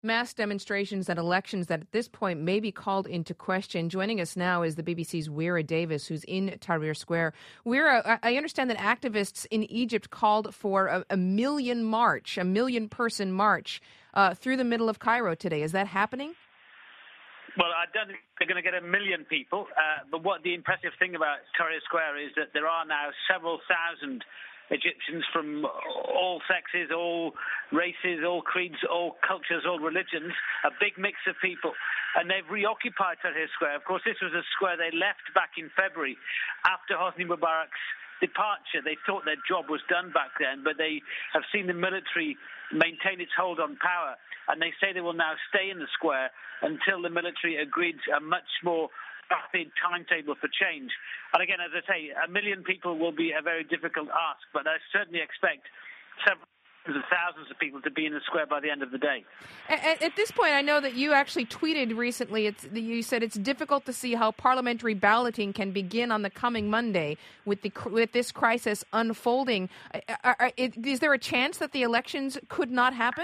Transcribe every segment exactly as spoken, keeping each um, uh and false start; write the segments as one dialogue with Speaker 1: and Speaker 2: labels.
Speaker 1: Mass demonstrations and elections that at this point may be called into question. Joining us now is the B B C's Wira Davis, who's in Tahrir Square. Wira, I understand that activists in Egypt called for a, a million march, a million person march uh, through the middle of Cairo today. Is that happening?
Speaker 2: Well, I don't think they're going to get a million people. Uh, but what the impressive thing about Tahrir Square is that there are now several thousand Egyptians from all sexes, all races, all creeds, all cultures, all religions, a big mix of people. And they've reoccupied Tahrir Square. Of course, this was a square they left back in February after Hosni Mubarak's departure. They thought their job was done back then, but they have seen the military maintain its hold on power. And they say they will now stay in the square until the military agreed a much more rapid timetable for change. And again, as I say, a million people will be a very difficult ask, but I certainly expect several hundreds of thousands of people to be in the square by the end of the day.
Speaker 1: At, at this point, I know that you actually tweeted recently, it's, you said it's difficult to see how parliamentary balloting can begin on the coming Monday with the with this crisis unfolding. Are, are, is there a chance that the elections could not happen?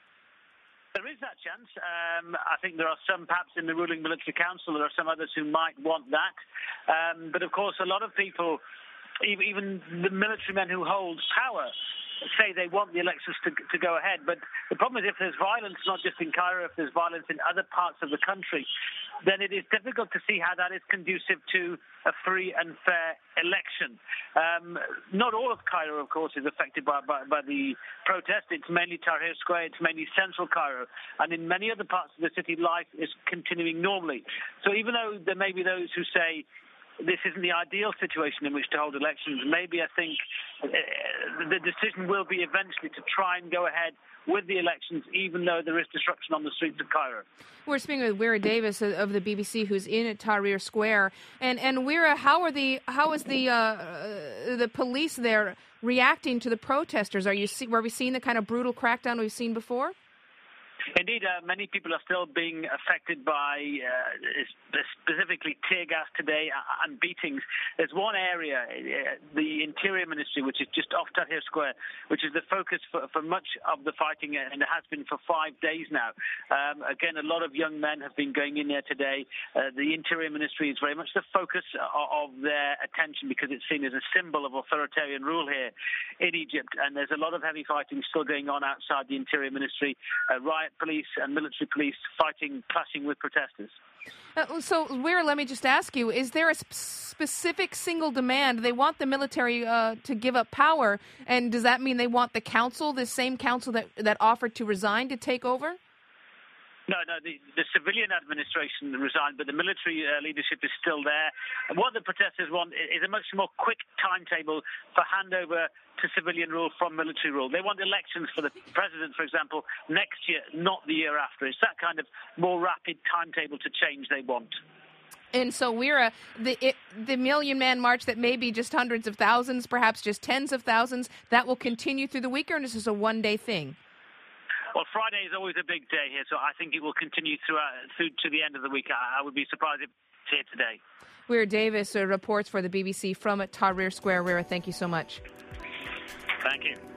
Speaker 2: There is that chance. Um, I think there are some, perhaps in the ruling military council, there are some others who might want that. Um, but of course, a lot of people, even the military men who hold power, say they want the elections to, to go ahead. But the problem is if there's violence, not just in Cairo, if there's violence in other parts of the country, then it is difficult to see how that is conducive to a free and fair election. Um, not all of Cairo, of course, is affected by, by, by the protest. It's mainly Tahrir Square, it's mainly central Cairo. And in many other parts of the city, life is continuing normally. So even though there may be those who say this isn't the ideal situation in which to hold elections, maybe I think uh, the decision will be eventually to try and go ahead with the elections, even though there is disruption on the streets of Cairo.
Speaker 1: We're speaking with Wira Davis of the B B C, who's in Tahrir Square. And and Wira, how are the how is the uh, the police there reacting to the protesters? Are you see, were we seeing the kind of brutal crackdown we've seen before?
Speaker 2: Indeed, uh, many people are still being affected by uh, specifically tear gas today and beatings. There's one area, uh, the Interior Ministry, which is just off Tahrir Square, which is the focus for, for much of the fighting, and it has been for five days now. Um, again, a lot of young men have been going in there today. Uh, the Interior Ministry is very much the focus of, of their attention because it's seen as a symbol of authoritarian rule here in Egypt. And there's a lot of heavy fighting still going on outside the Interior Ministry. Uh, riot police and military police fighting, clashing with protesters.
Speaker 1: Uh, so, Wira, let me just ask you, is there a sp- specific single demand? They want the military uh, to give up power, and does that mean they want the council, the same council that, that offered to resign, to take over?
Speaker 2: No, no, the, the civilian administration resigned, but the military uh, leadership is still there. And what the protesters want is a much more quick timetable for handover to civilian rule from military rule. They want elections for the president, for example, next year, not the year after. It's that kind of more rapid timetable to change they want.
Speaker 1: And so, Wira, the it, the Million Man March that may be just hundreds of thousands, perhaps just tens of thousands, that will continue through the week, or is this a one-day thing?
Speaker 2: Well, Friday is always a big day here, so I think it will continue throughout, through to the end of the week. I, I would be surprised if it's here today.
Speaker 1: Wira Davis uh, reports for the B B C from Tahrir Square. Wira, thank you so much.
Speaker 2: Thank you.